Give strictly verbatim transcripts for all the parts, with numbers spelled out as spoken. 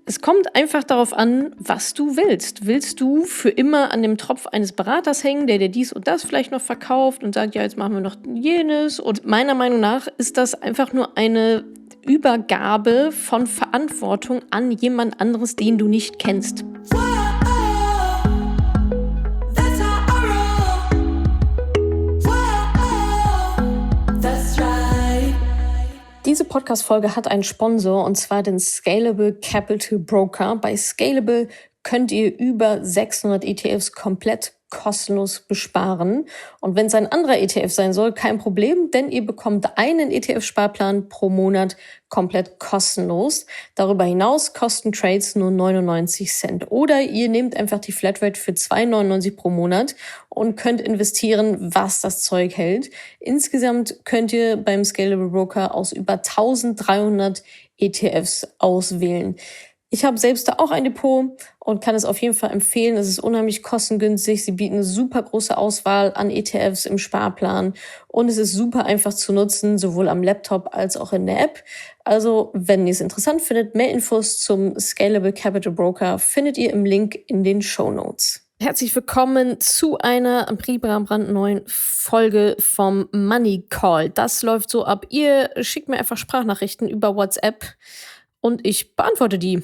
Es kommt einfach darauf an, was du willst. Willst du für immer an dem Tropf eines Beraters hängen, der dir dies und das vielleicht noch verkauft und sagt, ja, jetzt machen wir noch jenes? Und meiner Meinung nach ist das einfach nur eine Übergabe von Verantwortung an jemand anderes, den du nicht kennst. Diese Podcast-Folge hat einen Sponsor, und zwar den Scalable Capital Broker. Bei Scalable könnt ihr über sechshundert E T Fs komplett kostenlos besparen. Und wenn es ein anderer E T F sein soll, kein Problem, denn ihr bekommt einen E T F-Sparplan pro Monat komplett kostenlos. Darüber hinaus kosten Trades nur neunundneunzig Cent. Oder ihr nehmt einfach die Flatrate für zwei Euro neunundneunzig pro Monat und könnt investieren, was das Zeug hält. Insgesamt könnt ihr beim Scalable Broker aus über eintausenddreihundert E T Fs auswählen. Ich habe selbst da auch ein Depot und kann es auf jeden Fall empfehlen. Es ist unheimlich kostengünstig. Sie bieten eine super große Auswahl an E T Fs im Sparplan und es ist super einfach zu nutzen, sowohl am Laptop als auch in der App. Also, wenn ihr es interessant findet, mehr Infos zum Scalable Capital Broker findet ihr im Link in den Shownotes. Herzlich willkommen zu einer brandneuen Folge vom Money Call. Das läuft so ab. Ihr schickt mir einfach Sprachnachrichten über WhatsApp und ich beantworte die.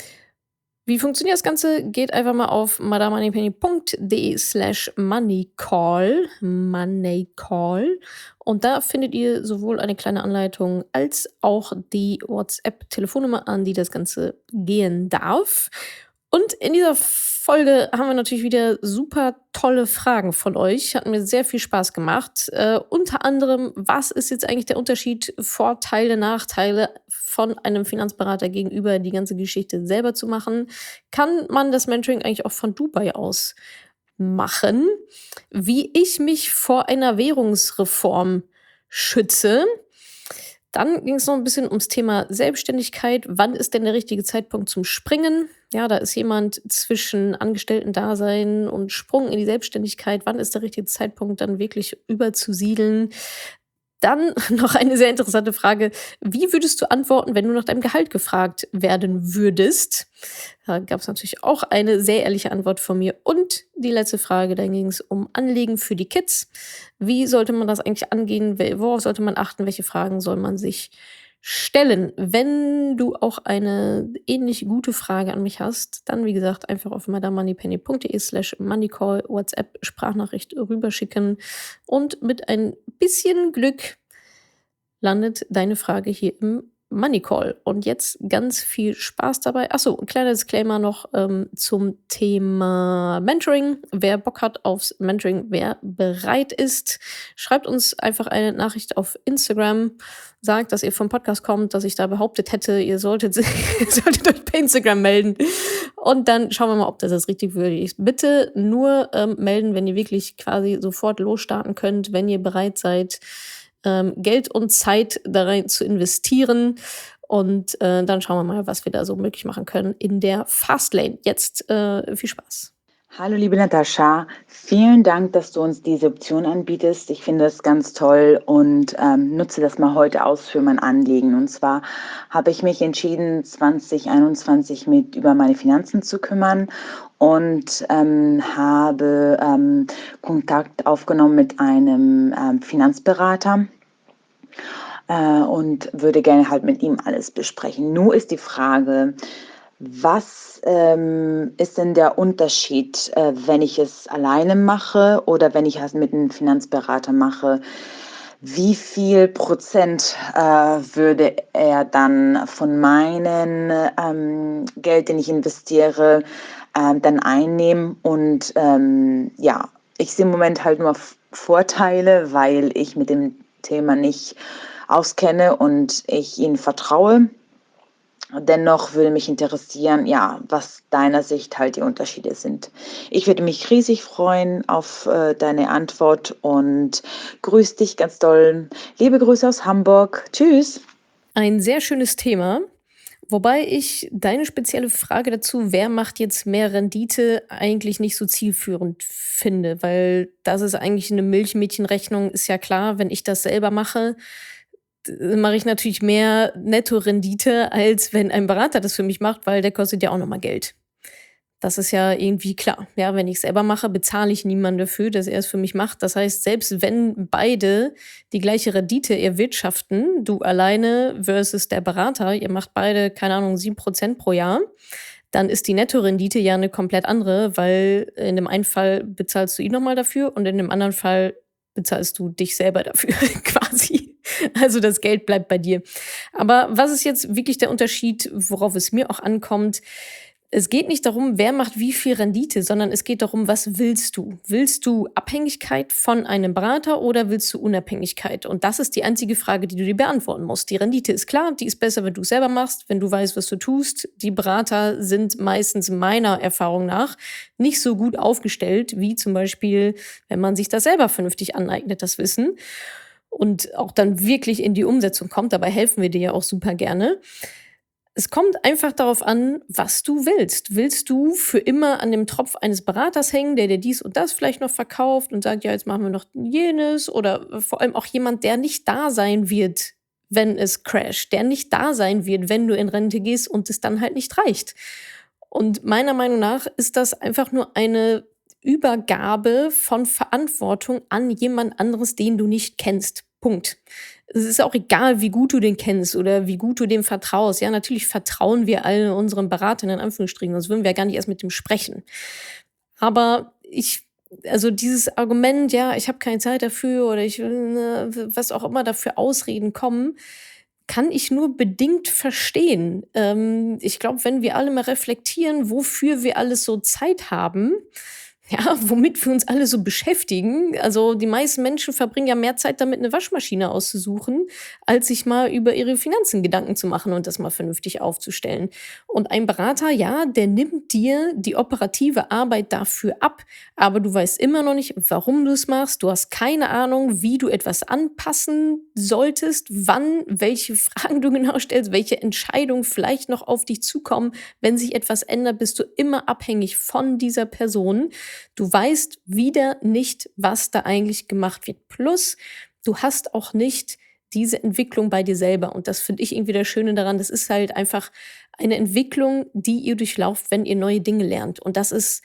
Wie funktioniert das Ganze? Geht einfach mal auf madamoneypenny.de slash moneycall, moneycall. Und da findet ihr sowohl eine kleine Anleitung als auch die WhatsApp-Telefonnummer, an die das Ganze gehen darf. Und in dieser Folge haben wir natürlich wieder super tolle Fragen von euch. Hat mir sehr viel Spaß gemacht. Äh, unter anderem, was ist jetzt eigentlich der Unterschied, Vorteile, Nachteile von einem Finanzberater gegenüber die ganze Geschichte selber zu machen? Kann man das Mentoring eigentlich auch von Dubai aus machen? Wie ich mich vor einer Währungsreform schütze? Dann ging es noch ein bisschen ums Thema Selbstständigkeit. Wann ist denn der richtige Zeitpunkt zum Springen? Ja, da ist jemand zwischen Angestellten-Dasein und Sprung in die Selbstständigkeit. Wann ist der richtige Zeitpunkt, dann wirklich überzusiedeln? Dann noch eine sehr interessante Frage. Wie würdest du antworten, wenn du nach deinem Gehalt gefragt werden würdest? Da gab es natürlich auch eine sehr ehrliche Antwort von mir. Und die letzte Frage, dann ging es um Anlegen für die Kids. Wie sollte man das eigentlich angehen? Worauf sollte man achten? Welche Fragen soll man sich stellen? Wenn du auch eine ähnlich gute Frage an mich hast, dann wie gesagt einfach auf madamoneypenny.de slash moneycall WhatsApp Sprachnachricht rüberschicken und mit ein bisschen Glück landet deine Frage hier im Money Call. Und jetzt ganz viel Spaß dabei. Achso, ein kleiner Disclaimer noch ähm, zum Thema Mentoring. Wer Bock hat aufs Mentoring, wer bereit ist, schreibt uns einfach eine Nachricht auf Instagram. Sagt, dass ihr vom Podcast kommt, dass ich da behauptet hätte, ihr solltet, ihr solltet euch bei Instagram melden. Und dann schauen wir mal, ob das jetzt richtig würdig ist. Bitte nur ähm, melden, wenn ihr wirklich quasi sofort losstarten könnt, wenn ihr bereit seid, ähm, Geld und Zeit da rein zu investieren. Und äh, dann schauen wir mal, was wir da so möglich machen können in der Fastlane. Jetzt äh, viel Spaß. Hallo liebe Natascha, vielen Dank, dass du uns diese Option anbietest. Ich finde das ganz toll und ähm, nutze das mal heute aus für mein Anliegen. Und zwar habe ich mich entschieden, zwanzig einundzwanzig mit über meine Finanzen zu kümmern und ähm, habe ähm, Kontakt aufgenommen mit einem ähm, Finanzberater äh, und würde gerne halt mit ihm alles besprechen. Nur ist die Frage, was ähm, ist denn der Unterschied, äh, wenn ich es alleine mache oder wenn ich es mit einem Finanzberater mache? Wie viel Prozent äh, würde er dann von meinem ähm, Geld, den ich investiere, äh, dann einnehmen? Und ähm, ja, ich sehe im Moment halt nur Vorteile, weil ich mit dem Thema nicht auskenne und ich ihm vertraue. Dennoch würde mich interessieren, ja, was deiner Sicht halt die Unterschiede sind. Ich würde mich riesig freuen auf äh, deine Antwort und grüß dich ganz doll. Liebe Grüße aus Hamburg. Tschüss. Ein sehr schönes Thema, wobei ich deine spezielle Frage dazu, wer macht jetzt mehr Rendite, eigentlich nicht so zielführend finde, weil das ist eigentlich eine Milchmädchenrechnung, ist ja klar, wenn ich das selber mache, äh, mache ich natürlich mehr Nettorendite, als wenn ein Berater das für mich macht, weil der kostet ja auch noch mal Geld. Das ist ja irgendwie klar. Ja, wenn ich's selber mache, bezahle ich niemanden dafür, dass er es für mich macht. Das heißt, selbst wenn beide die gleiche Rendite erwirtschaften, du alleine versus der Berater, ihr macht beide, keine Ahnung, sieben Prozent pro Jahr, dann ist die Nettorendite ja 'ne komplett andere, weil in dem einen Fall bezahlst du ihn noch mal dafür und in dem anderen Fall bezahlst du dich selber dafür quasi. Also, das Geld bleibt bei dir. Aber was ist jetzt wirklich der Unterschied, worauf es mir auch ankommt? Es geht nicht darum, wer macht wie viel Rendite, sondern es geht darum, was willst du? Willst du Abhängigkeit von einem Berater oder willst du Unabhängigkeit? Und das ist die einzige Frage, die du dir beantworten musst. Die Rendite ist klar, die ist besser, wenn du's selber machst, wenn du weißt, was du tust. Die Berater sind meistens meiner Erfahrung nach nicht so gut aufgestellt, wie zum Beispiel, wenn man sich das selber vernünftig aneignet, das Wissen, und auch dann wirklich in die Umsetzung kommt. Dabei helfen wir dir ja auch super gerne. Es kommt einfach darauf an, was du willst. Willst du für immer an dem Tropf eines Beraters hängen, der dir dies und das vielleicht noch verkauft und sagt: „Ja, jetzt machen wir noch jenes“, oder äh, vor allem auch jemand, der nicht da sein wird, wenn es crasht, der nicht da sein wird, wenn du in Rente gehst und es dann halt nicht reicht. Und meiner Meinung nach ist das einfach nur eine Übergabe von Verantwortung an jemand anderes, den du nicht kennst. Punkt. Es ist auch egal, wie gut du den kennst oder wie gut du dem vertraust. Ja, natürlich vertrauen wir all unseren Beratern in Anführungsstrichen, sonst würden wir ja gar nicht erst mit dem sprechen. Aber ich also dieses Argument, ja, ich habe keine Zeit dafür oder ich will, ne, w was auch immer da für Ausreden kommen, kann ich nur bedingt verstehen. Ähm, ich glaube, wenn wir alle mal reflektieren, wofür wir alles so Zeit haben, ja, womit wir uns alle so beschäftigen. Also, die meisten Menschen verbringen ja mehr Zeit damit, 'ne Waschmaschine auszusuchen, als sich mal über ihre Finanzen Gedanken zu machen und das mal vernünftig aufzustellen. Und ein Berater, ja, der nimmt dir die operative Arbeit dafür ab, aber du weißt immer noch nicht, warum du's machst. Du hast keine Ahnung, wie du etwas anpassen solltest, wann, welche Fragen du genau stellst, welche Entscheidungen vielleicht noch auf dich zukommen. Wenn sich etwas ändert, bist du immer abhängig von dieser Person. Du weißt wieder nicht, was da eigentlich gemacht wird. Plus, du hast auch nicht diese Entwicklung bei dir selber. Und das finde ich irgendwie das Schöne daran. Das ist halt einfach eine Entwicklung, die ihr durchlauft, wenn ihr neue Dinge lernt. Und das ist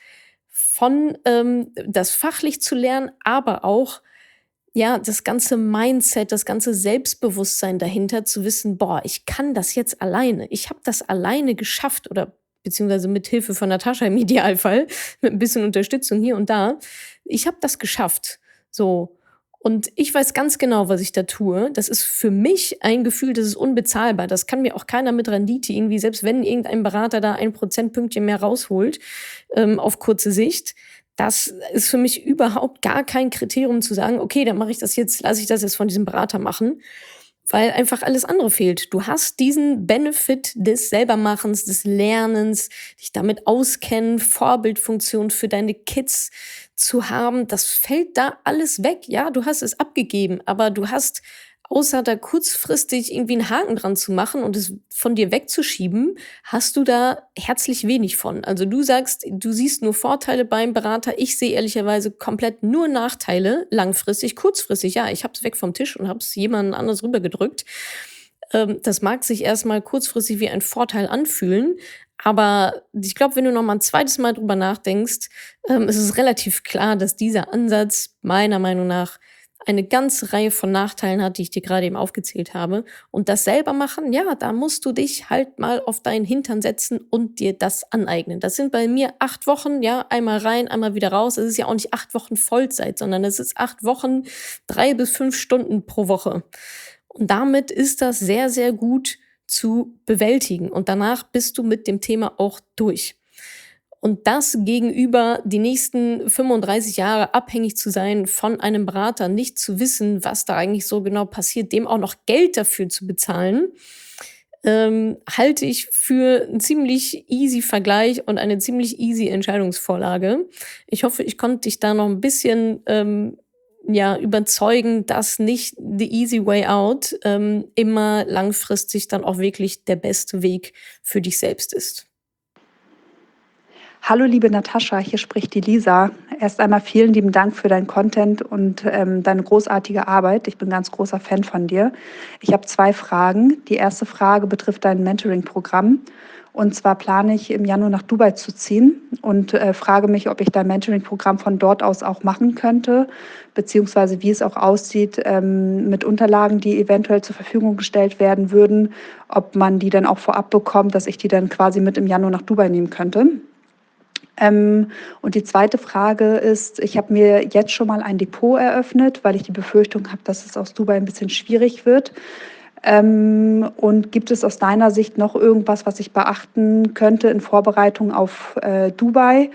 von, ähm, das fachlich zu lernen, aber auch, ja, das ganze Mindset, das ganze Selbstbewusstsein dahinter zu wissen: „Boah, ich kann das jetzt alleine. Ich habe das alleine geschafft“, oder beziehungsweise mit Hilfe von Natascha im Idealfall, mit 'n bisschen Unterstützung hier und da. Ich habe das geschafft, so. Und ich weiß ganz genau, was ich da tue. Das ist für mich ein Gefühl, das ist unbezahlbar. Das kann mir auch keiner mit Rendite irgendwie, selbst wenn irgendein Berater da ein Prozentpünktchen mehr rausholt, ähm, auf kurze Sicht. Das ist für mich überhaupt gar kein Kriterium zu sagen: „Okay, dann mache ich das jetzt lasse ich das jetzt von diesem Berater machen“, weil einfach alles andere fehlt. Du hast diesen Benefit des Selbermachens, des Lernens, dich damit auskennen, Vorbildfunktion für deine Kids zu haben. Das fällt da alles weg. Ja, du hast es abgegeben, aber du hast, außer da kurzfristig irgendwie 'n Haken dran zu machen und es von dir wegzuschieben, hast du da herzlich wenig von. Also, du sagst, du siehst nur Vorteile beim Berater. Ich sehe ehrlicherweise komplett nur Nachteile langfristig. Kurzfristig, ja, ich habe es weg vom Tisch und habe es jemand anders rübergedrückt. Ähm, das mag sich erst mal kurzfristig wie ein Vorteil anfühlen, aber ich glaube, wenn du noch mal 'n zweites Mal drüber nachdenkst, ähm, ist es relativ klar, dass dieser Ansatz meiner Meinung nach eine ganze Reihe von Nachteilen hat, die ich dir grade eben aufgezählt habe. Und das selber machen, ja, da musst du dich halt mal auf deinen Hintern setzen und dir das aneignen. Das sind bei mir acht Wochen, ja, einmal rein, einmal wieder raus. Es ist ja auch nicht acht Wochen Vollzeit, sondern es ist acht Wochen, drei bis fünf Stunden pro Woche. Und damit ist das sehr, sehr gut zu bewältigen. Und danach bist du mit dem Thema auch durch. Und das gegenüber die nächsten fünfunddreißig Jahre abhängig zu sein von einem Berater, nicht zu wissen, was da eigentlich so genau passiert, dem auch noch Geld dafür zu bezahlen, ähm, halte ich für 'n ziemlich easy Vergleich und eine ziemlich easy Entscheidungsvorlage. Ich hoffe, ich konnte dich da noch 'n bisschen, ähm, ja, überzeugen, dass nicht the easy way out, ähm, immer langfristig dann auch wirklich der beste Weg für dich selbst ist. Hallo liebe Natascha, hier spricht die Lisa. Erst einmal vielen lieben Dank für deinen Content und ähm, deine großartige Arbeit. Ich bin ganz großer Fan von dir. Ich habe zwei Fragen. Die erste Frage betrifft dein Mentoring-Programm. Und zwar plane ich im Januar nach Dubai zu ziehen und äh, frage mich, ob ich dein Mentoring-Programm von dort aus auch machen könnte, beziehungsweise wie es auch aussieht ähm, mit Unterlagen, die eventuell zur Verfügung gestellt werden würden, ob man die dann auch vorab bekommt, dass ich die dann quasi mit im Januar nach Dubai nehmen könnte. Ähm, und die zweite Frage ist, ich habe mir jetzt schon mal ein Depot eröffnet, weil ich die Befürchtung habe, dass es aus Dubai ein bisschen schwierig wird. Ähm, und gibt es aus deiner Sicht noch irgendwas, was ich beachten könnte in Vorbereitung auf äh, Dubai?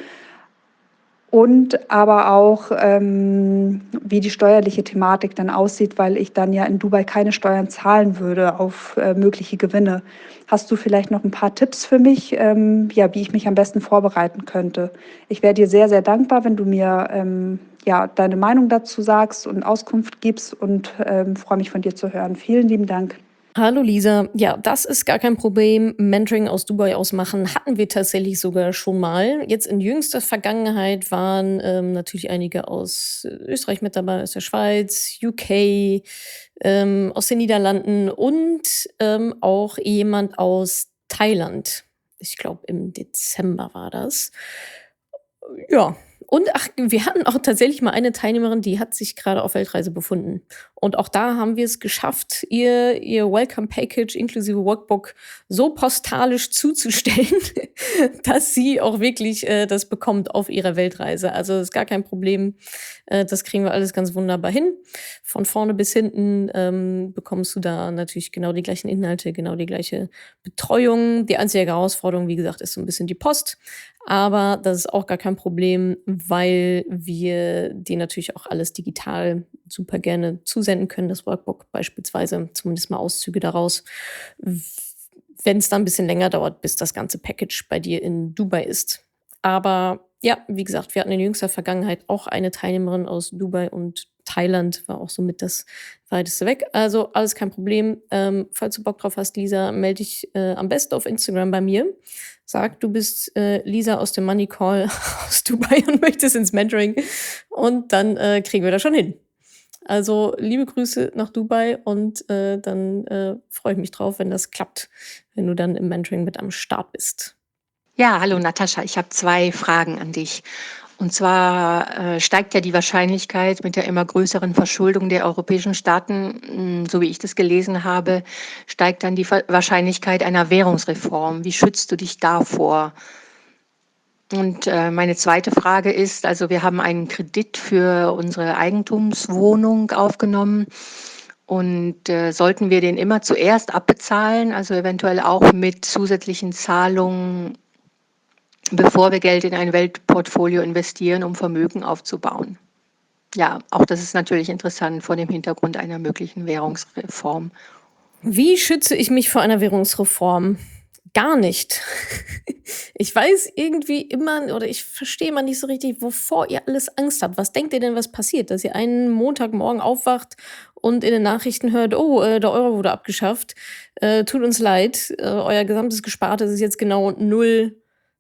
Und aber auch, ähm, wie die steuerliche Thematik dann aussieht, weil ich dann ja in Dubai keine Steuern zahlen würde auf äh, mögliche Gewinne. Hast du vielleicht noch ein paar Tipps für mich, ähm, ja, wie ich mich am besten vorbereiten könnte? Ich wäre dir sehr, sehr dankbar, wenn du mir ähm, ja, deine Meinung dazu sagst und Auskunft gibst und ähm, freue mich von dir zu hören. Vielen lieben Dank. Hallo Lisa. Ja, das ist gar kein Problem. Mentoring aus Dubai aus machen hatten wir tatsächlich sogar schon mal. Jetzt in jüngster Vergangenheit waren ähm, natürlich einige aus äh, Österreich mit dabei, aus der Schweiz, U K, ähm, aus den Niederlanden und ähm, auch jemand aus Thailand. Ich glaube, im Dezember war das. Ja, und ach, wir hatten auch tatsächlich mal eine Teilnehmerin, die hat sich gerade auf Weltreise befunden. Und auch da haben wir es geschafft, ihr ihr Welcome Package inklusive Workbook so postalisch zuzustellen, dass sie auch wirklich, äh, das bekommt auf ihrer Weltreise. Also, ist gar kein Problem. Äh, das kriegen wir alles ganz wunderbar hin. Von vorne bis hinten, ähm, bekommst du da natürlich genau die gleichen Inhalte, genau die gleiche Betreuung. Die einzige Herausforderung, wie gesagt, ist so ein bisschen die Post. Aber das ist auch gar kein Problem, weil wir dir natürlich auch alles digital super gerne zusenden können, das Workbook beispielsweise, zumindest mal Auszüge daraus, wenn es dann ein bisschen länger dauert, bis das ganze Package bei dir in Dubai ist. Aber ja, wie gesagt, wir hatten in jüngster Vergangenheit auch eine Teilnehmerin aus Dubai und Thailand war auch somit das weiteste weg. Also alles kein Problem. Ähm, falls du Bock drauf hast, Lisa, melde dich äh, am besten auf Instagram bei mir. Sag, du bist äh, Lisa aus dem Money Call aus Dubai und möchtest ins Mentoring. Und dann äh, kriegen wir das schon hin. Also liebe Grüße nach Dubai und äh, dann äh, freue ich mich drauf, wenn das klappt, wenn du dann im Mentoring mit am Start bist. Ja, hallo Natascha, ich habe zwei Fragen an dich. Und zwar äh, steigt ja die Wahrscheinlichkeit mit der immer größeren Verschuldung der europäischen Staaten, mh, so wie ich das gelesen habe, steigt dann die Ver- Wahrscheinlichkeit einer Währungsreform. Wie schützt du dich davor? Und äh, meine zweite Frage ist, also wir haben einen Kredit für unsere Eigentumswohnung aufgenommen und äh, sollten wir den immer zuerst abbezahlen, also eventuell auch mit zusätzlichen Zahlungen, bevor wir Geld in ein Weltportfolio investieren, um Vermögen aufzubauen. Ja, auch das ist natürlich interessant vor dem Hintergrund einer möglichen Währungsreform. Wie schütze ich mich vor einer Währungsreform? Gar nicht. Ich weiß irgendwie immer oder ich verstehe immer nicht so richtig, wovor ihr alles Angst habt. Was denkt ihr denn, was passiert? Dass ihr einen Montagmorgen aufwacht und in den Nachrichten hört, oh, äh, der Euro wurde abgeschafft. Äh, tut uns leid, äh, euer gesamtes Gespartes ist jetzt genau null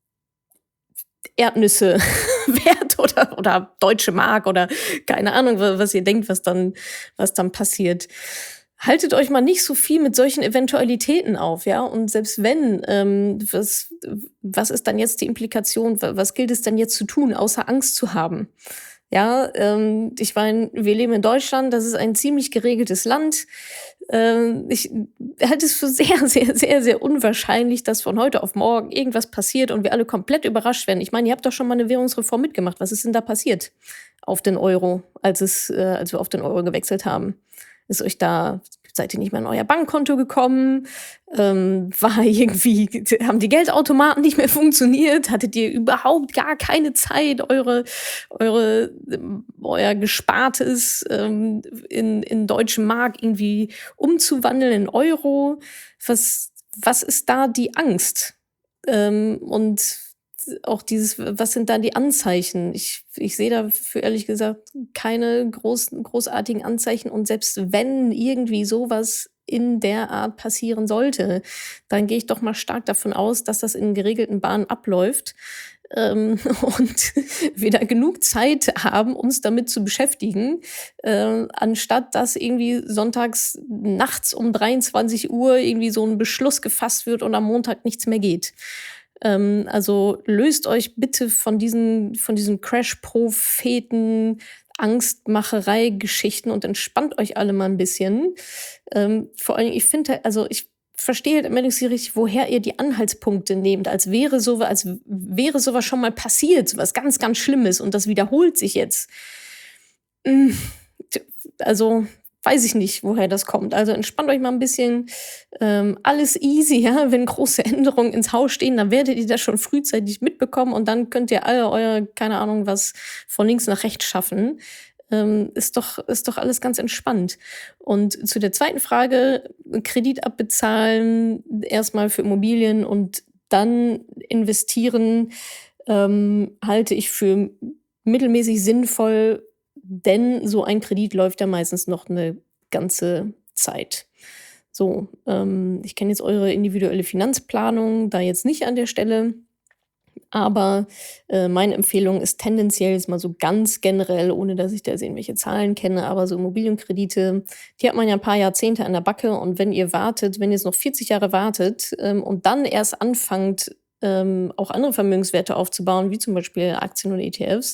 Erdnüsse wert oder, oder deutsche Mark oder keine Ahnung, wa- was ihr denkt, was dann, was dann passiert. Haltet euch mal nicht so viel mit solchen Eventualitäten auf, ja? Und selbst wenn, ähm, was, was ist dann jetzt die Implikation? Wa- Was gilt es denn jetzt zu tun, außer Angst zu haben? Ja, ähm, ich meine, wir leben in Deutschland, das ist ein ziemlich geregeltes Land. Ähm, ich halte es für sehr, sehr, sehr, sehr unwahrscheinlich, dass von heute auf morgen irgendwas passiert und wir alle komplett überrascht werden. Ich meine, ihr habt doch schon mal eine Währungsreform mitgemacht. Was ist denn da passiert auf den Euro, als es, äh, als wir auf den Euro gewechselt haben? Ist euch da, seid ihr nicht mehr an euer Bankkonto gekommen? Ähm, war irgendwie, haben die Geldautomaten nicht mehr funktioniert? Hattet ihr überhaupt gar keine Zeit, eure, eure, ähm, euer Gespartes ähm, in, in deutschen Mark irgendwie umzuwandeln in Euro? Was, was ist da die Angst? Ähm, und auch dieses, was sind da die Anzeichen? Ich, ich sehe dafür ehrlich gesagt keine großen, großartigen Anzeichen. Und selbst wenn irgendwie sowas in der Art passieren sollte, dann gehe ich doch mal stark davon aus, dass das in geregelten Bahnen abläuft. ähm, und wir da genug Zeit haben, uns damit zu beschäftigen, äh, anstatt dass irgendwie sonntags nachts um dreiundzwanzig Uhr irgendwie so ein Beschluss gefasst wird und am Montag nichts mehr geht. Ähm, also löst euch bitte von diesen, von diesen Crash-Propheten, Angstmacherei-Geschichten und entspannt euch alle mal ein bisschen. Ähm, vor allen Dingen, ich finde, also ich verstehe halt immer nicht so richtig, woher ihr die Anhaltspunkte nehmt, als wäre so, als wäre sowas schon mal passiert, was ganz, ganz Schlimmes und das wiederholt sich jetzt. Mm, t- Also weiß ich nicht, woher das kommt. Also entspannt euch mal ein bisschen. Ähm, alles easy, ja. Wenn große Änderungen ins Haus stehen, dann werdet ihr das schon frühzeitig mitbekommen und dann könnt ihr alle euer, keine Ahnung, was von links nach rechts schaffen. Ähm, ist doch, ist doch alles ganz entspannt. Und zu der zweiten Frage, Kredit abbezahlen, erstmal für Immobilien und dann investieren, ähm, halte ich für mittelmäßig sinnvoll, denn so ein Kredit läuft ja meistens noch eine ganze Zeit. So, ähm, ich kenne jetzt eure individuelle Finanzplanung da jetzt nicht an der Stelle, aber äh, meine Empfehlung ist tendenziell jetzt mal so ganz generell, ohne dass ich da jetzt irgendwelche Zahlen kenne, aber so Immobilienkredite, die hat man ja ein paar Jahrzehnte an der Backe und wenn ihr wartet, wenn ihr jetzt noch vierzig Jahre wartet ähm, und dann erst anfangt, ähm, auch andere Vermögenswerte aufzubauen, wie zum Beispiel Aktien und E T Fs,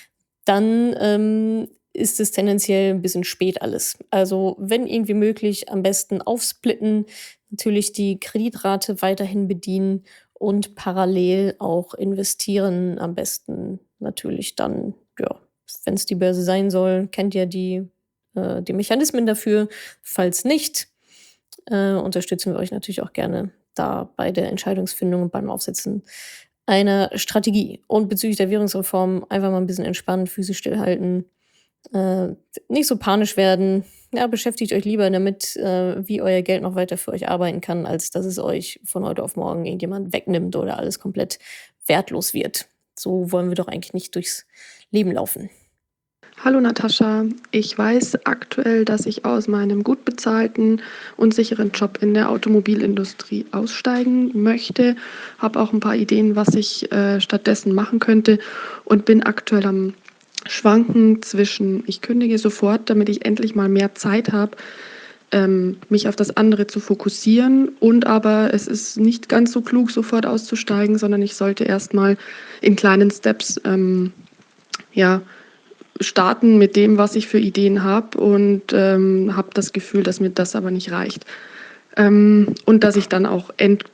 dann ähm, ist es tendenziell ein bisschen spät alles. Also, wenn irgendwie möglich, am besten aufsplitten, natürlich die Kreditrate weiterhin bedienen und parallel auch investieren. Am besten natürlich dann, ja, wenn es die Börse sein soll, kennt ihr die, äh, die Mechanismen dafür. Falls nicht, äh, unterstützen wir euch natürlich auch gerne da bei der Entscheidungsfindung und beim Aufsetzen einer Strategie. Und bezüglich der Währungsreform einfach mal ein bisschen entspannen, Füße stillhalten, äh, nicht so panisch werden. Ja, beschäftigt euch lieber damit, äh, wie euer Geld noch weiter für euch arbeiten kann, als dass es euch von heute auf morgen irgendjemand wegnimmt oder alles komplett wertlos wird. So wollen wir doch eigentlich nicht durchs Leben laufen. Hallo Natascha, ich weiß aktuell, dass ich aus meinem gut bezahlten und sicheren Job in der Automobilindustrie aussteigen möchte, habe auch ein paar Ideen, was ich äh, stattdessen machen könnte und bin aktuell am Schwanken zwischen, ich kündige sofort, damit ich endlich mal mehr Zeit habe, ähm, mich auf das andere zu fokussieren und aber es ist nicht ganz so klug, sofort auszusteigen, sondern ich sollte erstmal in kleinen Steps ähm, ja, starten mit dem, was ich für Ideen habe und ähm, habe das Gefühl, dass mir das aber nicht reicht. Ähm, und dass ich dann auch end,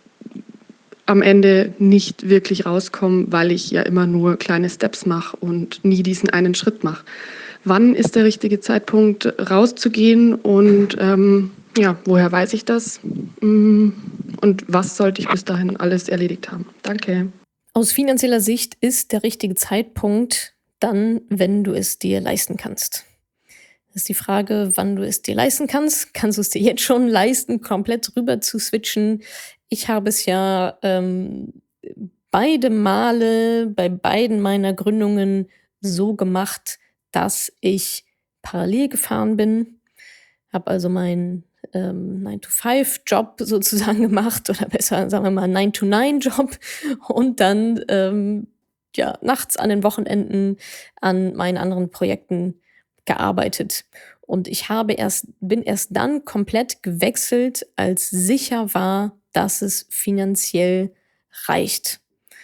am Ende nicht wirklich rauskomme, weil ich ja immer nur kleine Steps mache und nie diesen einen Schritt mache. Wann ist der richtige Zeitpunkt, rauszugehen und ähm, ja, woher weiß ich das? Und was sollte ich bis dahin alles erledigt haben? Danke. Aus finanzieller Sicht ist der richtige Zeitpunkt dann, wenn du es dir leisten kannst. Das ist die Frage, wann du es dir leisten kannst. Kannst du es dir jetzt schon leisten, komplett rüber zu switchen? Ich habe es ja ähm, beide Male bei beiden meiner Gründungen so gemacht, dass ich parallel gefahren bin, habe also meinen ähm, nine to five Job sozusagen gemacht oder besser sagen wir mal nine to nine Job und dann ähm, ja, nachts an den Wochenenden an meinen anderen Projekten gearbeitet. Und ich habe erst, bin erst dann komplett gewechselt, als sicher war, dass es finanziell reicht.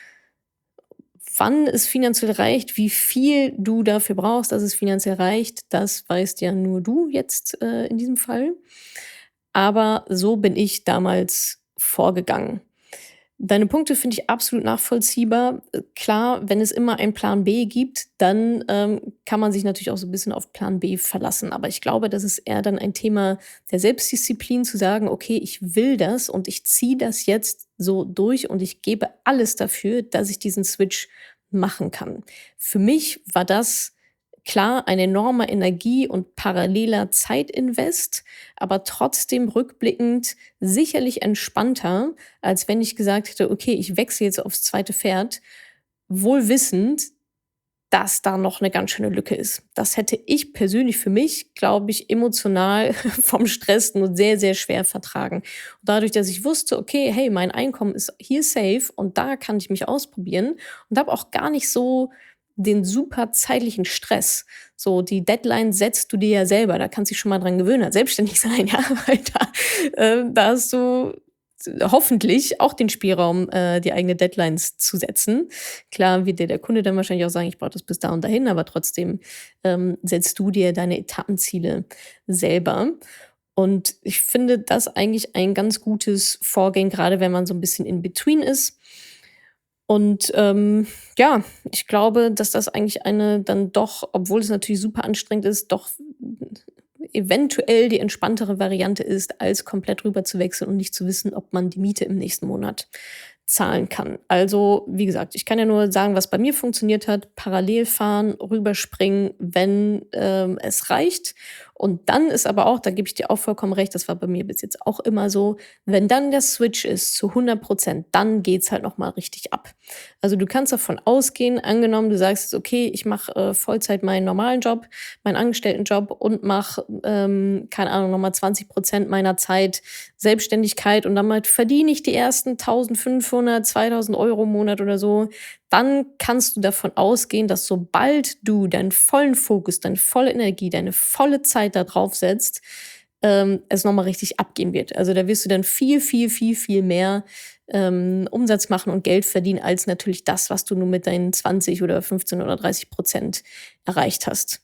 Wann es finanziell reicht, wie viel du dafür brauchst, dass es finanziell reicht, das weißt ja nur du jetzt äh, in diesem Fall. Aber so bin ich damals vorgegangen. Deine Punkte finde ich absolut nachvollziehbar. Äh, Klar, wenn es immer einen Plan B gibt, dann ähm, kann man sich natürlich auch so ein bisschen auf Plan B verlassen. Aber ich glaube, das ist eher dann ein Thema der Selbstdisziplin, zu sagen, okay, ich will das und ich ziehe das jetzt so durch und ich gebe alles dafür, dass ich diesen Switch machen kann. Für mich war das klar ein enormer Energie- und paralleler Zeitinvest, aber trotzdem rückblickend sicherlich entspannter, als wenn ich gesagt hätte, okay, ich wechsle jetzt aufs zweite Pferd, wohl wissend, dass da noch eine ganz schöne Lücke ist. Das hätte ich persönlich für mich, glaube ich, emotional vom Stress nur sehr, sehr schwer vertragen. Und dadurch, dass ich wusste, okay, hey, mein Einkommen ist hier safe und da kann ich mich ausprobieren und habe auch gar nicht so den super zeitlichen Stress. So, die Deadline setzt du dir ja selber, da kannst du dich schon mal dran gewöhnen, als selbstständig sein, ja, weil da, äh, da hast du hoffentlich auch den Spielraum, äh, die eigene Deadlines zu setzen. Klar wird dir der Kunde dann wahrscheinlich auch sagen, ich brauche das bis da und dahin, aber trotzdem ähm, setzt du dir deine Etappenziele selber. Und ich finde das eigentlich ein ganz gutes Vorgehen, gerade wenn man so ein bisschen in between ist. Und ähm, ja, ich glaube, dass das eigentlich eine dann doch, obwohl es natürlich super anstrengend ist, doch eventuell die entspanntere Variante ist, als komplett rüber zu wechseln und nicht zu wissen, ob man die Miete im nächsten Monat zahlen kann. Also, wie gesagt, ich kann ja nur sagen, was bei mir funktioniert hat. Parallel fahren, rüberspringen, wenn ähm, es reicht. Und dann ist aber auch, da gebe ich dir auch vollkommen recht, das war bei mir bis jetzt auch immer so, wenn dann der Switch ist zu hundert Prozent, dann geht's halt nochmal richtig ab. Also du kannst davon ausgehen, angenommen, du sagst, okay, ich mache äh, Vollzeit meinen normalen Job, meinen Angestelltenjob und mache, ähm, keine Ahnung, nochmal zwanzig Prozent meiner Zeit Selbstständigkeit und damit verdiene ich die ersten eintausendfünfhundert, zweitausend Euro im Monat oder so, dann kannst du davon ausgehen, dass sobald du deinen vollen Fokus, deine volle Energie, deine volle Zeit da drauf setzt, ähm, es nochmal richtig abgehen wird. Also da wirst du dann viel, viel, viel, viel mehr ähm, Umsatz machen und Geld verdienen, als natürlich das, was du nur mit deinen zwanzig oder fünfzehn oder dreißig Prozent erreicht hast.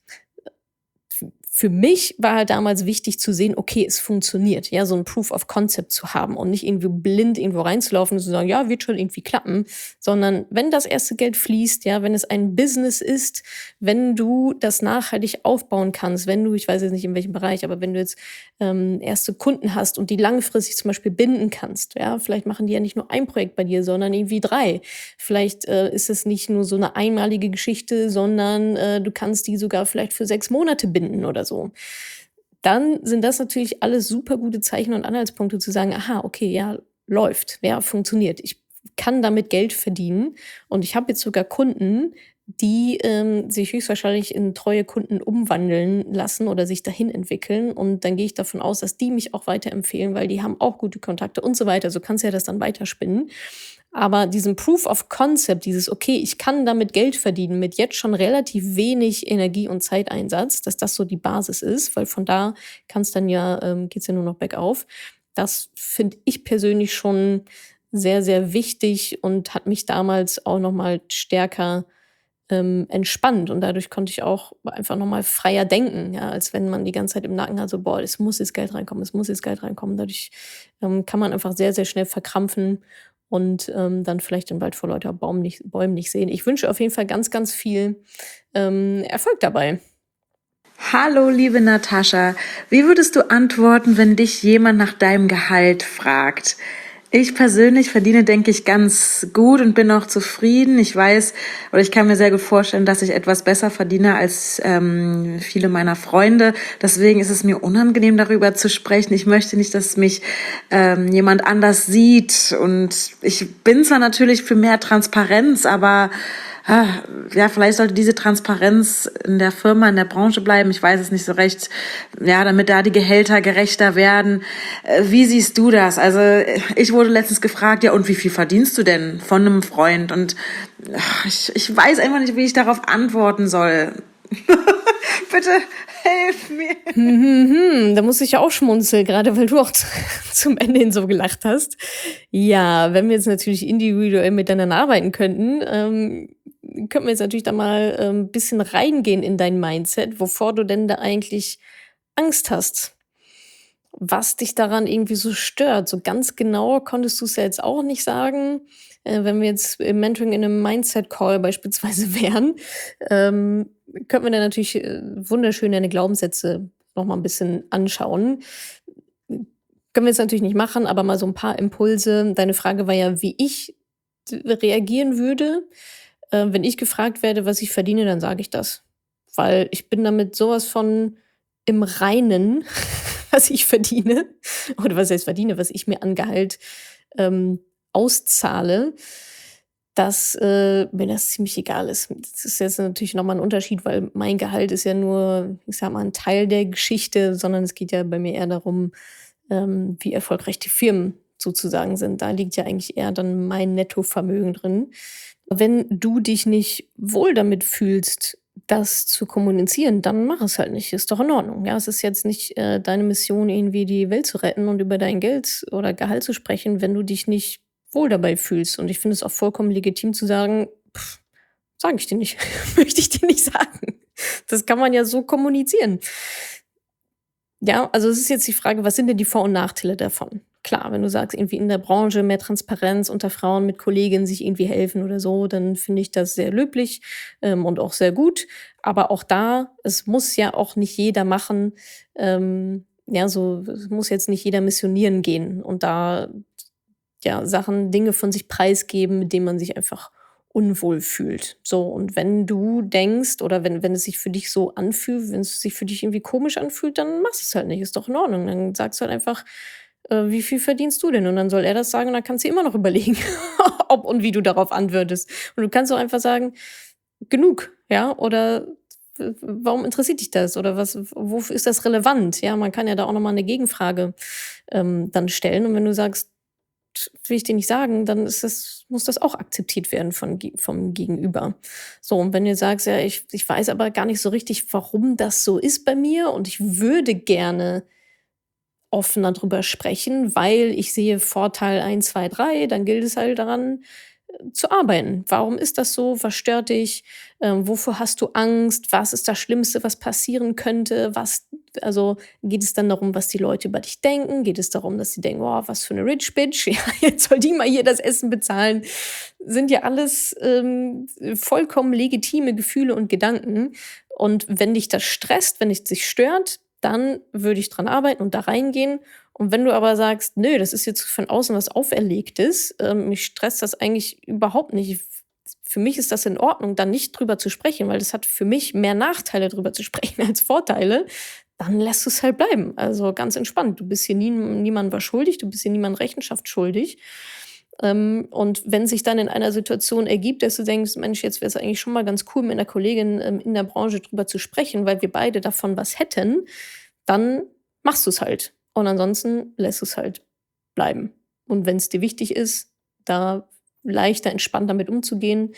Für mich war halt damals wichtig zu sehen, okay, es funktioniert, ja, so ein Proof of Concept zu haben und nicht irgendwie blind irgendwo reinzulaufen und zu sagen, ja, wird schon irgendwie klappen, sondern wenn das erste Geld fließt, ja, wenn es ein Business ist, wenn du das nachhaltig aufbauen kannst, wenn du, ich weiß jetzt nicht in welchem Bereich, aber wenn du jetzt ähm, erste Kunden hast und die langfristig zum Beispiel binden kannst, ja, vielleicht machen die ja nicht nur ein Projekt bei dir, sondern irgendwie drei. Vielleicht äh, ist es nicht nur so eine einmalige Geschichte, sondern äh, du kannst die sogar vielleicht für sechs Monate binden oder so. So. Dann sind das natürlich alles super gute Zeichen und Anhaltspunkte zu sagen, aha, okay, ja, läuft, ja, funktioniert. Ich kann damit Geld verdienen und ich habe jetzt sogar Kunden, die ähm, sich höchstwahrscheinlich in treue Kunden umwandeln lassen oder sich dahin entwickeln und dann gehe ich davon aus, dass die mich auch weiterempfehlen, weil die haben auch gute Kontakte und so weiter. So kannst du ja das dann weiterspinnen. Aber diesen Proof of Concept, dieses, okay, ich kann damit Geld verdienen mit jetzt schon relativ wenig Energie- und Zeiteinsatz, dass das so die Basis ist, weil von da kann es dann ja, ähm, geht's ja nur noch bergauf. Das finde ich persönlich schon sehr, sehr wichtig und hat mich damals auch nochmal stärker ähm, entspannt. Und dadurch konnte ich auch einfach nochmal freier denken, ja, als wenn man die ganze Zeit im Nacken hat, so, boah, es muss jetzt Geld reinkommen, es muss jetzt Geld reinkommen. Dadurch ähm, kann man einfach sehr, sehr schnell verkrampfen und ähm, dann vielleicht den Wald vor lauter Baum nicht, Bäumen nicht sehen. Ich wünsche auf jeden Fall ganz, ganz viel ähm, Erfolg dabei. Hallo, liebe Natascha. Wie würdest du antworten, wenn dich jemand nach deinem Gehalt fragt? Ich persönlich verdiene, denke ich, ganz gut und bin auch zufrieden. Ich weiß oder ich kann mir sehr gut vorstellen, dass ich etwas besser verdiene als ähm, viele meiner Freunde. Deswegen ist es mir unangenehm, darüber zu sprechen. Ich möchte nicht, dass mich ähm, jemand anders sieht. Und ich bin zwar natürlich für mehr Transparenz, aber ja, vielleicht sollte diese Transparenz in der Firma, in der Branche bleiben. Ich weiß es nicht so recht. Ja, damit da die Gehälter gerechter werden. Wie siehst du das? Also ich wurde letztens gefragt, ja, und wie viel verdienst du denn von einem Freund? Und ich, ich weiß einfach nicht, wie ich darauf antworten soll. Bitte hilf mir. Hm, hm, hm. Da muss ich ja auch schmunzeln, gerade weil du auch zum Ende hin so gelacht hast. Ja, wenn wir jetzt natürlich individuell miteinander arbeiten könnten, ähm, könnten wir jetzt natürlich da mal ein ähm, bisschen reingehen in dein Mindset, wovor du denn da eigentlich Angst hast. Was dich daran irgendwie so stört. So ganz genau konntest du es ja jetzt auch nicht sagen. Äh, wenn wir jetzt im Mentoring in einem Mindset-Call beispielsweise wären, ähm, könnten wir dann natürlich äh, wunderschön deine Glaubenssätze noch mal ein bisschen anschauen. Können wir jetzt natürlich nicht machen, aber mal so ein paar Impulse. Deine Frage war ja, wie ich reagieren würde. Äh, wenn ich gefragt werde, was ich verdiene, dann sage ich das. Weil ich bin damit sowas von im Reinen, was ich verdiene. Oder was heißt verdiene, was ich mir an Gehalt ähm, auszahle. dass äh, mir das ziemlich egal ist. Das ist jetzt natürlich nochmal ein Unterschied, weil mein Gehalt ist ja nur, ich sag mal, ein Teil der Geschichte, sondern es geht ja bei mir eher darum, ähm, wie erfolgreich die Firmen sozusagen sind. Da liegt ja eigentlich eher dann mein Nettovermögen drin. Wenn du dich nicht wohl damit fühlst, das zu kommunizieren, dann mach es halt nicht. Ist doch in Ordnung. Ja, es ist jetzt nicht äh, deine Mission, irgendwie die Welt zu retten und über dein Geld oder Gehalt zu sprechen, wenn du dich nicht wohl dabei fühlst. Und ich finde es auch vollkommen legitim zu sagen, pff, sage ich dir nicht, möchte ich dir nicht sagen. Das kann man ja so kommunizieren. Ja, also es ist jetzt die Frage, was sind denn die Vor- und Nachteile davon? Klar, wenn du sagst, irgendwie in der Branche mehr Transparenz unter Frauen mit Kolleginnen sich irgendwie helfen oder so, dann finde ich das sehr löblich ähm, und auch sehr gut. Aber auch da, es muss ja auch nicht jeder machen. Ähm, ja, so es muss jetzt nicht jeder missionieren gehen und da ja Sachen, Dinge von sich preisgeben, mit denen man sich einfach unwohl fühlt. So, und wenn du denkst oder wenn, wenn es sich für dich so anfühlt, wenn es sich für dich irgendwie komisch anfühlt, dann machst du es halt nicht. Ist doch in Ordnung. Dann sagst du halt einfach, äh, wie viel verdienst du denn? Und dann soll er das sagen und dann kannst du immer noch überlegen, ob und wie du darauf antwortest. Und du kannst auch einfach sagen, genug, ja, oder w- warum interessiert dich das? Oder was, wofür ist das relevant? Ja, man kann ja da auch nochmal eine Gegenfrage ähm, dann stellen. Und wenn du sagst, will ich dir nicht sagen, dann ist das, muss das auch akzeptiert werden von, ge- vom Gegenüber. So, und wenn du sagst, ja, ich, ich weiß aber gar nicht so richtig, warum das so ist bei mir und ich würde gerne offener drüber sprechen, weil ich sehe Vorteil eins, zwei, drei, dann gilt es halt daran äh, zu arbeiten. Warum ist das so? Was stört dich? Ähm, wovor hast du Angst? Was ist das Schlimmste, was passieren könnte? Was, also geht es dann darum, was die Leute über dich denken? Geht es darum, dass sie denken, oh, was für eine Rich Bitch, ja, jetzt soll die mal hier das Essen bezahlen? Sind ja alles ähm, vollkommen legitime Gefühle und Gedanken. Und wenn dich das stresst, wenn dich dich stört, dann würde ich dran arbeiten und da reingehen. Und wenn du aber sagst, nö, das ist jetzt von außen was Auferlegtes, ähm, mich stresst das eigentlich überhaupt nicht. Für mich ist das in Ordnung, dann nicht drüber zu sprechen, weil das hat für mich mehr Nachteile, drüber zu sprechen als Vorteile, dann lässt du es halt bleiben. Also ganz entspannt. Du bist hier nie, niemandem was schuldig, du bist hier niemandem Rechenschaft schuldig. Ähm, und wenn sich dann in einer Situation ergibt, dass du denkst, Mensch, jetzt wäre es eigentlich schon mal ganz cool, mit einer Kollegin ähm, in der Branche drüber zu sprechen, weil wir beide davon was hätten, dann machst du es halt. Und ansonsten lässt du es halt bleiben. Und wenn es dir wichtig ist, da leichter, entspannter damit umzugehen,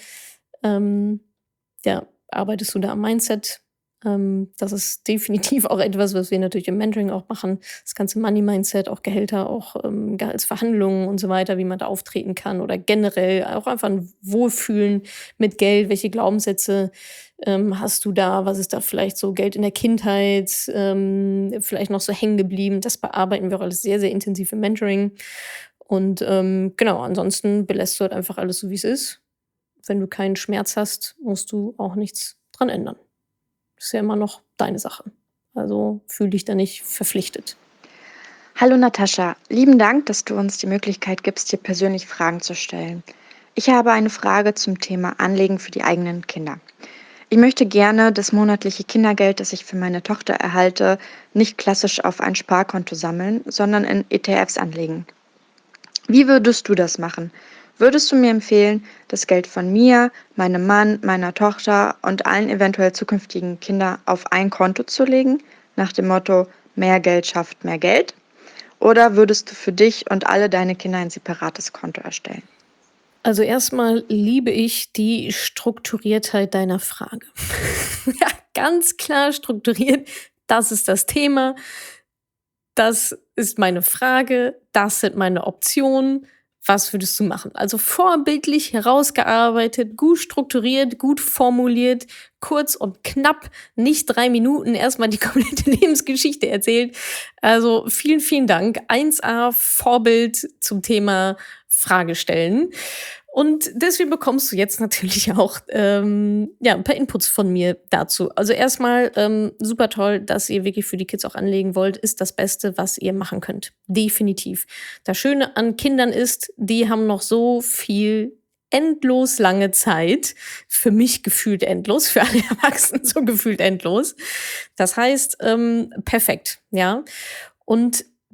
ähm, ja, arbeitest du da am Mindset. Ähm, das ist definitiv auch etwas, was wir natürlich im Mentoring auch machen. Das ganze Money-Mindset, auch Gehälter, auch ähm, Gehaltsverhandlungen und so weiter, wie man da auftreten kann oder generell auch einfach ein Wohlfühlen mit Geld. Welche Glaubenssätze ähm, hast du da? Was ist da vielleicht so Geld in der Kindheit? Ähm, vielleicht noch so hängen geblieben? Das bearbeiten wir auch alles sehr, sehr intensiv im Mentoring. Und ähm, genau, ansonsten belässt du halt einfach alles so, wie es ist. Wenn du keinen Schmerz hast, musst du auch nichts dran ändern. Das ist ja immer noch deine Sache. Also fühl dich da nicht verpflichtet. Hallo Natascha, lieben Dank, dass du uns die Möglichkeit gibst, dir persönlich Fragen zu stellen. Ich habe eine Frage zum Thema Anlegen für die eigenen Kinder. Ich möchte gerne das monatliche Kindergeld, das ich für meine Tochter erhalte, nicht klassisch auf ein Sparkonto sammeln, sondern in E T Fs anlegen. Wie würdest du das machen? Würdest du mir empfehlen, das Geld von mir, meinem Mann, meiner Tochter und allen eventuell zukünftigen Kindern auf ein Konto zu legen, nach dem Motto, mehr Geld schafft mehr Geld? Oder würdest du für dich und alle deine Kinder ein separates Konto erstellen? Also erstmal liebe ich die Strukturiertheit deiner Frage. Ja, ganz klar strukturiert. Das ist das Thema. Das ist meine Frage. Das sind meine Optionen. Was würdest du machen? Also vorbildlich herausgearbeitet, gut strukturiert, gut formuliert, kurz und knapp, nicht drei Minuten erstmal die komplette Lebensgeschichte erzählt. Also vielen, vielen Dank. eins a Vorbild zum Thema Frage stellen. Und deswegen bekommst du jetzt natürlich auch ähm, ja, ein paar Inputs von mir dazu. Also erstmal ähm, super toll, dass ihr wirklich für die Kids auch anlegen wollt, ist das Beste, was ihr machen könnt. Definitiv. Das Schöne an Kindern ist, die haben noch so viel endlos lange Zeit. Für mich gefühlt endlos, für alle Erwachsenen so gefühlt endlos. Das heißt, ähm, perfekt, ja. Und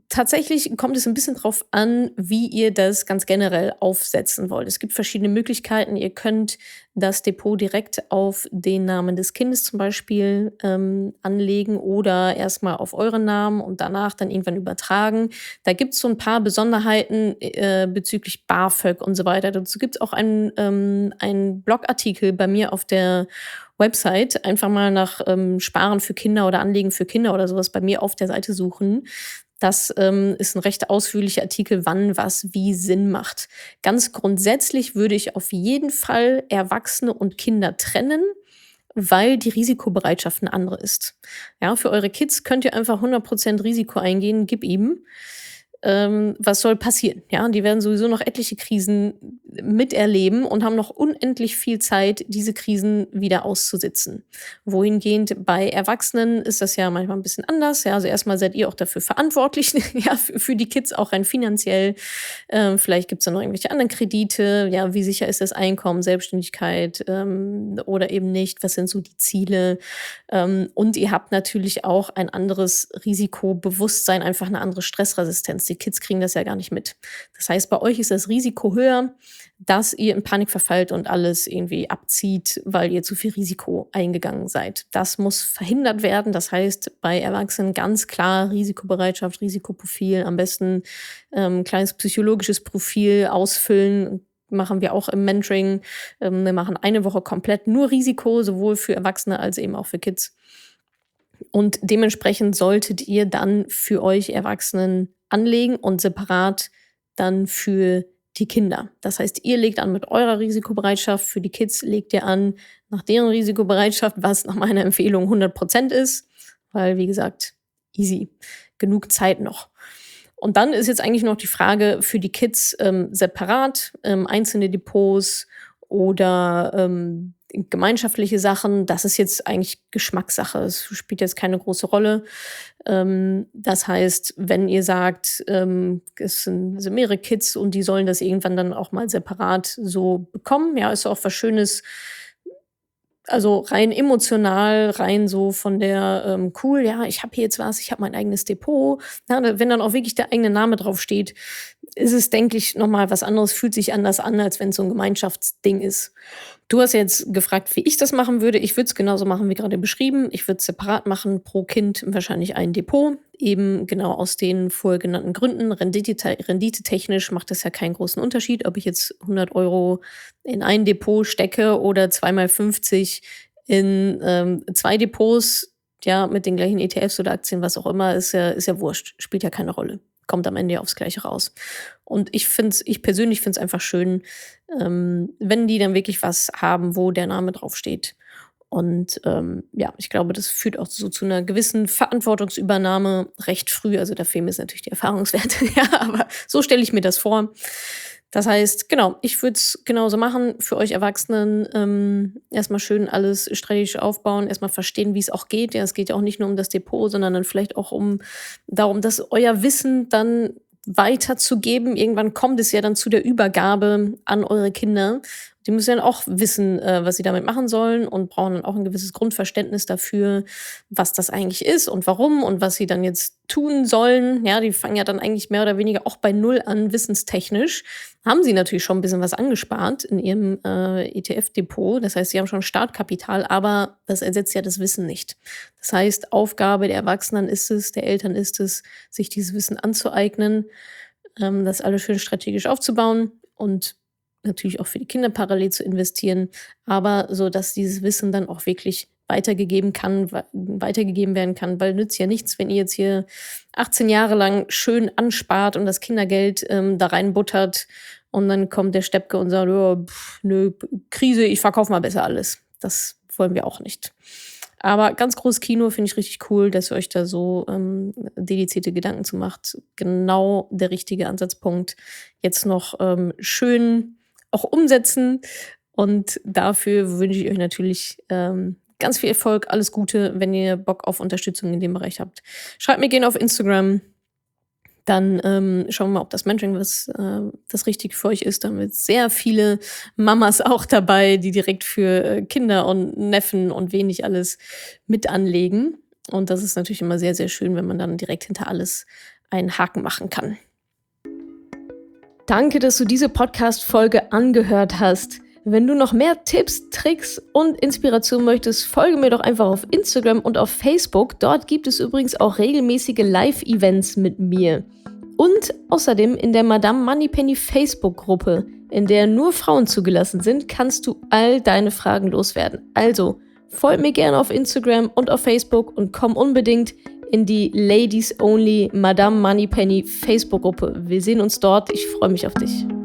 tatsächlich kommt es ein bisschen drauf an, wie ihr das ganz generell aufsetzen wollt. Es gibt verschiedene Möglichkeiten. Ihr könnt das Depot direkt auf den Namen des Kindes zum Beispiel ähm, anlegen oder erstmal auf euren Namen und danach dann irgendwann übertragen. Da gibt es so ein paar Besonderheiten äh, bezüglich BAföG und so weiter. Dazu gibt es auch einen, ähm, einen Blogartikel bei mir auf der Website. Einfach mal nach ähm, Sparen für Kinder oder Anlegen für Kinder oder sowas bei mir auf der Seite suchen. Das ähm, ist ein recht ausführlicher Artikel, wann was wie Sinn macht. Ganz grundsätzlich würde ich auf jeden Fall Erwachsene und Kinder trennen, weil die Risikobereitschaft eine andere ist. Ja, für eure Kids könnt ihr einfach hundert Prozent Risiko eingehen, gib ihm. Ähm, was soll passieren? Ja, die werden sowieso noch etliche Krisen miterleben und haben noch unendlich viel Zeit, diese Krisen wieder auszusitzen. Wohingehend bei Erwachsenen ist das ja manchmal ein bisschen anders. Ja, also erstmal seid ihr auch dafür verantwortlich, ja, für, für die Kids auch rein finanziell. Ähm, vielleicht gibt es da noch irgendwelche anderen Kredite. Ja, wie sicher ist das Einkommen, Selbstständigkeit ähm, oder eben nicht? Was sind so die Ziele? Ähm, und ihr habt natürlich auch ein anderes Risikobewusstsein, einfach eine andere Stressresistenz. Die Kids kriegen das ja gar nicht mit. Das heißt, bei euch ist das Risiko höher, dass ihr in Panik verfallt und alles irgendwie abzieht, weil ihr zu viel Risiko eingegangen seid. Das muss verhindert werden. Das heißt, bei Erwachsenen ganz klar Risikobereitschaft, Risikoprofil, am besten ähm, kleines psychologisches Profil ausfüllen. Machen wir auch im Mentoring. Ähm, wir machen eine Woche komplett nur Risiko, sowohl für Erwachsene als eben auch für Kids. Und dementsprechend solltet ihr dann für euch Erwachsenen anlegen und separat dann für die Kinder. Das heißt, ihr legt an mit eurer Risikobereitschaft, für die Kids legt ihr an nach deren Risikobereitschaft, was nach meiner Empfehlung hundert Prozent ist, weil, wie gesagt, easy, genug Zeit noch. Und dann ist jetzt eigentlich noch die Frage für die Kids ähm, separat, ähm, einzelne Depots oder ähm, gemeinschaftliche Sachen. Das ist jetzt eigentlich Geschmackssache. Es spielt jetzt keine große Rolle. Ähm, das heißt, wenn ihr sagt, ähm, es sind, sind mehrere Kids und die sollen das irgendwann dann auch mal separat so bekommen, ja, ist auch was Schönes. Also rein emotional, rein so von der, ähm, cool, ja, ich habe hier jetzt was, ich habe mein eigenes Depot. Ja, da- wenn dann auch wirklich der eigene Name drauf steht, ist es, denke ich, nochmal was anderes, fühlt sich anders an, als wenn es so ein Gemeinschaftsding ist. Du hast jetzt gefragt, wie ich das machen würde. Ich würde es genauso machen wie gerade beschrieben. Ich würde es separat machen, pro Kind wahrscheinlich ein Depot. Eben genau aus den vorher genannten Gründen. Rendite, renditetechnisch macht das ja keinen großen Unterschied, ob ich jetzt hundert Euro in ein Depot stecke oder zweimal fünfzig in ähm, zwei Depots, ja, mit den gleichen E T Fs oder Aktien, was auch immer, ist ja, ist ja wurscht, spielt ja keine Rolle. Kommt am Ende ja aufs Gleiche raus. Und ich finde es, ich persönlich finde es einfach schön, ähm, wenn die dann wirklich was haben, wo der Name draufsteht. Und ähm, ja, ich glaube, das führt auch so zu einer gewissen Verantwortungsübernahme recht früh. Also da fehlen mir jetzt natürlich die Erfahrungswerte, ja, aber so stelle ich mir das vor. Das heißt, genau, ich würde es genauso machen für euch Erwachsenen. Ähm, erstmal schön alles strategisch aufbauen, erstmal verstehen, wie es auch geht. Ja, es geht ja auch nicht nur um das Depot, sondern dann vielleicht auch um darum, dass euer Wissen dann weiterzugeben. Irgendwann kommt es ja dann zu der Übergabe an eure Kinder. Die müssen dann auch wissen, äh, was sie damit machen sollen und brauchen dann auch ein gewisses Grundverständnis dafür, was das eigentlich ist und warum und was sie dann jetzt tun sollen. Ja, die fangen ja dann eigentlich mehr oder weniger auch bei Null an, wissenstechnisch. Haben sie natürlich schon ein bisschen was angespart in ihrem äh, E T F-Depot. Das heißt, sie haben schon Startkapital, aber das ersetzt ja das Wissen nicht. Das heißt, Aufgabe der Erwachsenen ist es, der Eltern ist es, sich dieses Wissen anzueignen, ähm, das alles schön strategisch aufzubauen und natürlich auch für die Kinder parallel zu investieren, aber so, dass dieses Wissen dann auch wirklich weitergegeben kann, we- weitergegeben werden kann, weil nützt ja nichts, wenn ihr jetzt hier achtzehn Jahre lang schön anspart und das Kindergeld ähm, da reinbuttert und dann kommt der Steppke und sagt, ja, pff, nö, Krise, ich verkaufe mal besser alles. Das wollen wir auch nicht. Aber ganz großes Kino, finde ich richtig cool, dass ihr euch da so ähm, dedizierte Gedanken zu macht. Genau der richtige Ansatzpunkt. Jetzt noch ähm, schön auch umsetzen. Und dafür wünsche ich euch natürlich ähm, ganz viel Erfolg, alles Gute, wenn ihr Bock auf Unterstützung in dem Bereich habt. Schreibt mir gerne auf Instagram. Dann ähm, schauen wir mal, ob das Mentoring was äh, das Richtige für euch ist. Da haben wir jetzt sehr viele Mamas auch dabei, die direkt für äh, Kinder und Neffen und wenig alles mit anlegen. Und das ist natürlich immer sehr, sehr schön, wenn man dann direkt hinter alles einen Haken machen kann. Danke, dass du diese Podcast-Folge angehört hast. Wenn du noch mehr Tipps, Tricks und Inspiration möchtest, folge mir doch einfach auf Instagram und auf Facebook. Dort gibt es übrigens auch regelmäßige Live-Events mit mir. Und außerdem in der Madame Moneypenny Facebook-Gruppe, in der nur Frauen zugelassen sind, kannst du all deine Fragen loswerden. Also, folg mir gerne auf Instagram und auf Facebook und komm unbedingt in die Ladies Only Madame Moneypenny Facebook-Gruppe. Wir sehen uns dort. Ich freue mich auf dich.